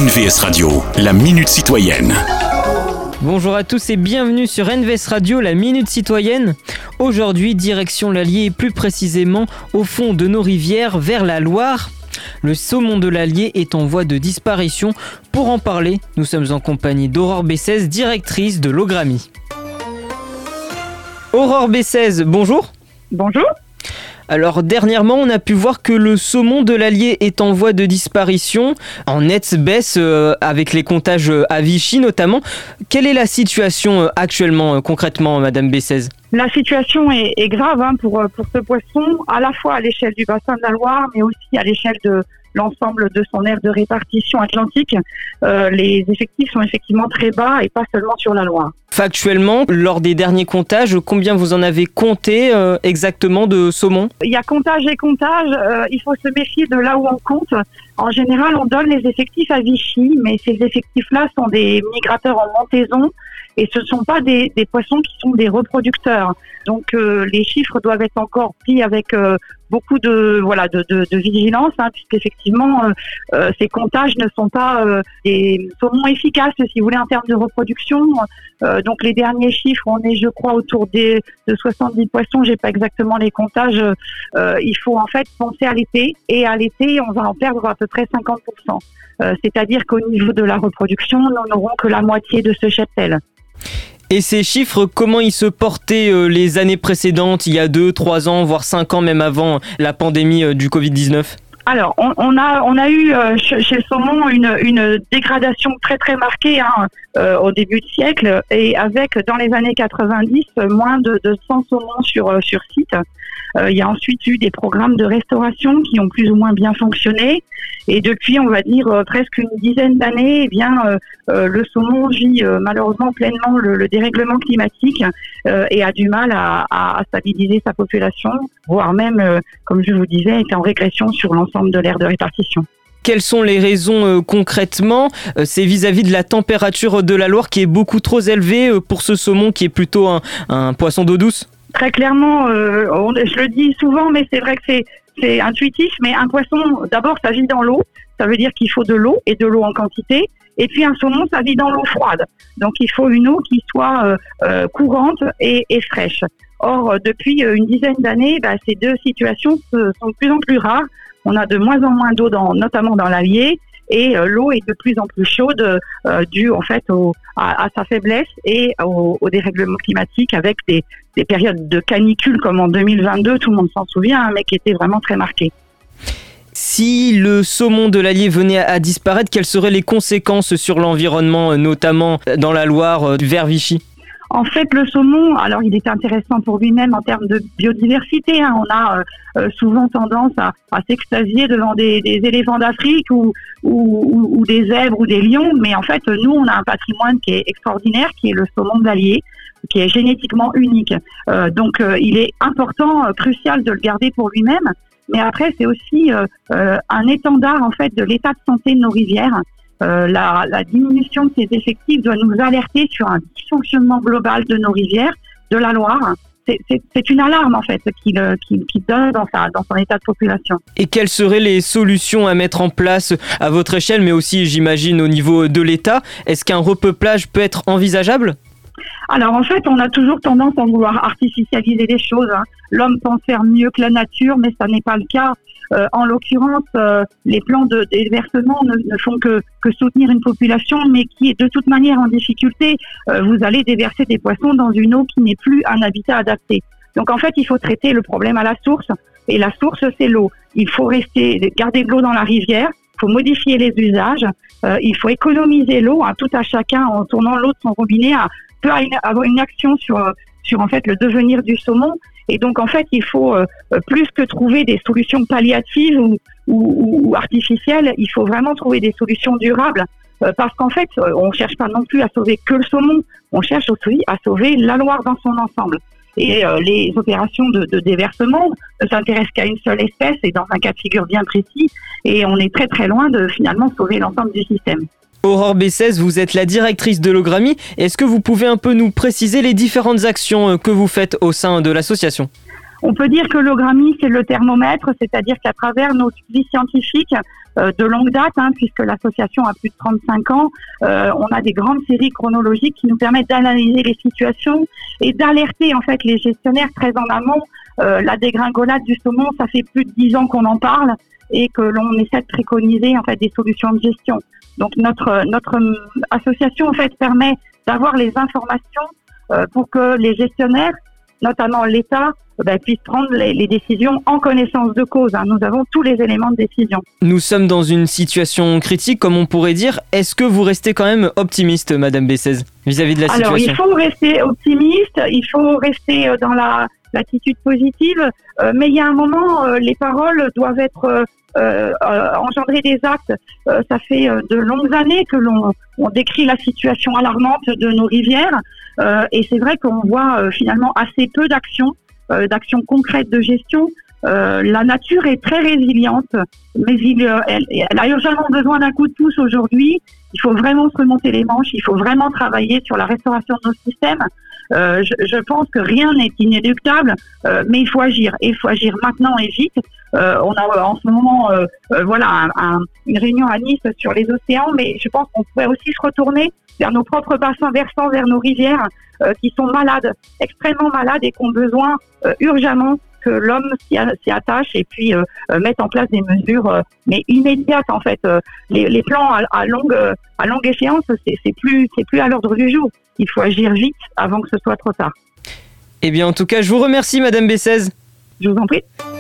NVS Radio, la Minute Citoyenne. Bonjour à tous et bienvenue sur NVS Radio, la Minute Citoyenne. Aujourd'hui, direction l'Allier et plus précisément au fond de nos rivières vers la Loire. Le saumon de l'Allier est en voie de disparition. Pour en parler, nous sommes en compagnie d'Aurore Bessez, directrice de l'Ogrami. Aurore Bessez, bonjour. Bonjour. Alors dernièrement, on a pu voir que le saumon de l'Allier est en voie de disparition, en nette baisse avec les comptages à Vichy notamment. Quelle est la situation actuellement concrètement, Madame Bessez ? La situation est grave pour ce poisson, à la fois à l'échelle du bassin de la Loire, mais aussi à l'échelle de l'ensemble de son aire de répartition atlantique. Les effectifs sont effectivement très bas et pas seulement sur la Loire. Factuellement, lors des derniers comptages, combien vous en avez compté exactement de saumon ? Il y a comptage et comptage, il faut se méfier de là où on compte. En général, on donne les effectifs à Vichy, mais ces effectifs-là sont des migrateurs en montaison et ce ne sont pas des poissons qui sont des reproducteurs. Donc les chiffres doivent être encore pris avec beaucoup de vigilance, puisqu'effectivement ces comptages ne sont pas des saumons efficaces, si vous voulez, en termes de reproduction. Donc les derniers chiffres, on est, je crois, autour de 70 poissons. J'ai pas exactement les comptages. Il faut en fait penser à l'été, et à l'été, on va en perdre à peu près 50%. C'est-à-dire qu'au niveau de la reproduction, nous n'aurons que la moitié de ce cheptel. Et ces chiffres, comment ils se portaient les années précédentes, il y a 2, 3 ans, voire 5 ans, même avant la pandémie du Covid-19 ? Alors, on a eu chez le saumon une dégradation très très marquée au début de siècle, et avec dans les années 90 moins de 100 saumons sur site. Il y a ensuite eu des programmes de restauration qui ont plus ou moins bien fonctionné, et depuis, on va dire presque une dizaine d'années, le saumon vit malheureusement pleinement le dérèglement climatique et a du mal à stabiliser sa population, voire même, comme je vous disais, est en régression sur l'ensemble de l'aire de répartition. Quelles sont les raisons concrètement ? C'est vis-à-vis de la température de la Loire qui est beaucoup trop élevée pour ce saumon qui est plutôt un poisson d'eau douce ? Très clairement, je le dis souvent, mais c'est vrai que c'est intuitif, mais un poisson, d'abord, ça vit dans l'eau. Ça veut dire qu'il faut de l'eau, et de l'eau en quantité. Et puis un saumon, ça vit dans l'eau froide. Donc il faut une eau qui soit courante et fraîche. Or, depuis une dizaine d'années, ces deux situations sont de plus en plus rares. On a de moins en moins d'eau, notamment dans l'Allier, et l'eau est de plus en plus chaude due en fait à sa faiblesse et au dérèglement climatique, avec des périodes de canicule comme en 2022, tout le monde s'en souvient, mais qui étaient vraiment très marquées. Si le saumon de l'Allier venait à disparaître, quelles seraient les conséquences sur l'environnement, notamment dans la Loire, vers Vichy ? En fait, le saumon, alors il est intéressant pour lui-même en termes de biodiversité. On a souvent tendance à s'extasier devant des éléphants d'Afrique ou des zèbres ou des lions. Mais en fait, nous, on a un patrimoine qui est extraordinaire, qui est le saumon de l'Allier, qui est génétiquement unique. Donc, il est important, crucial de le garder pour lui-même. Mais après, c'est aussi un étendard en fait de l'état de santé de nos rivières. La diminution de ces effectifs doit nous alerter sur un dysfonctionnement global de nos rivières, de la Loire. C'est une alarme en fait qui donne dans son état de population. Et quelles seraient les solutions à mettre en place à votre échelle, mais aussi j'imagine au niveau de l'État ? Est-ce qu'un repeuplage peut être envisageable ? Alors en fait, on a toujours tendance à vouloir artificialiser les choses. L'homme pense faire mieux que la nature, mais ça n'est pas le cas. En l'occurrence, les plans de déversement ne font que soutenir une population, mais qui est de toute manière en difficulté. Vous allez déverser des poissons dans une eau qui n'est plus un habitat adapté. Donc en fait, il faut traiter le problème à la source, et la source, c'est l'eau. Il faut garder de l'eau dans la rivière, il faut modifier les usages, il faut économiser l'eau, tout à chacun en tournant l'eau de son robinet peut avoir une action sur en fait le devenir du saumon. Et donc en fait il faut plus que trouver des solutions palliatives ou artificielles, il faut vraiment trouver des solutions durables, parce qu'en fait on cherche pas non plus à sauver que le saumon, on cherche aussi à sauver la Loire dans son ensemble. Et les opérations de déversement ne s'intéressent qu'à une seule espèce et dans un cas de figure bien précis, et on est très très loin de finalement sauver l'ensemble du système. Aurore Bessez, vous êtes la directrice de l'Ogrami. Est-ce que vous pouvez un peu nous préciser les différentes actions que vous faites au sein de l'association ? On peut dire que l'OGRAMI, c'est le thermomètre, c'est-à-dire qu'à travers nos suivis scientifiques de longue date, puisque l'association a plus de 35 ans, on a des grandes séries chronologiques qui nous permettent d'analyser les situations et d'alerter en fait les gestionnaires très en amont. La dégringolade du saumon, ça fait plus de 10 ans qu'on en parle et que l'on essaie de préconiser en fait des solutions de gestion. Donc notre association en fait permet d'avoir les informations pour que les gestionnaires, notamment l'État, puissent prendre les décisions en connaissance de cause. Nous avons tous les éléments de décision. Nous sommes dans une situation critique, comme on pourrait dire. Est-ce que vous restez quand même optimiste, Madame Bessez, vis-à-vis de la situation ? Alors, il faut rester optimiste, il faut rester dans l'attitude positive, mais il y a un moment, les paroles doivent être engendrer des actes. Ça fait de longues années que on décrit la situation alarmante de nos rivières, et c'est vrai qu'on voit finalement assez peu d'actions concrètes de gestion. La nature est très résiliente, mais elle a urgemment besoin d'un coup de pouce aujourd'hui. Il faut vraiment se remonter les manches, il faut vraiment travailler sur la restauration de nos systèmes. Je pense que rien n'est inéluctable, mais il faut agir. Et il faut agir maintenant et vite. On a en ce moment une réunion à Nice sur les océans, mais je pense qu'on pourrait aussi se retourner vers nos propres bassins versants, vers nos rivières qui sont malades, extrêmement malades et qui ont besoin urgemment que l'homme s'y attache et puis mette en place des mesures mais immédiates en fait. Les plans à longue échéance, c'est plus à l'ordre du jour. Il faut agir vite avant que ce soit trop tard. Eh bien en tout cas, je vous remercie Madame Bessez. Je vous en prie.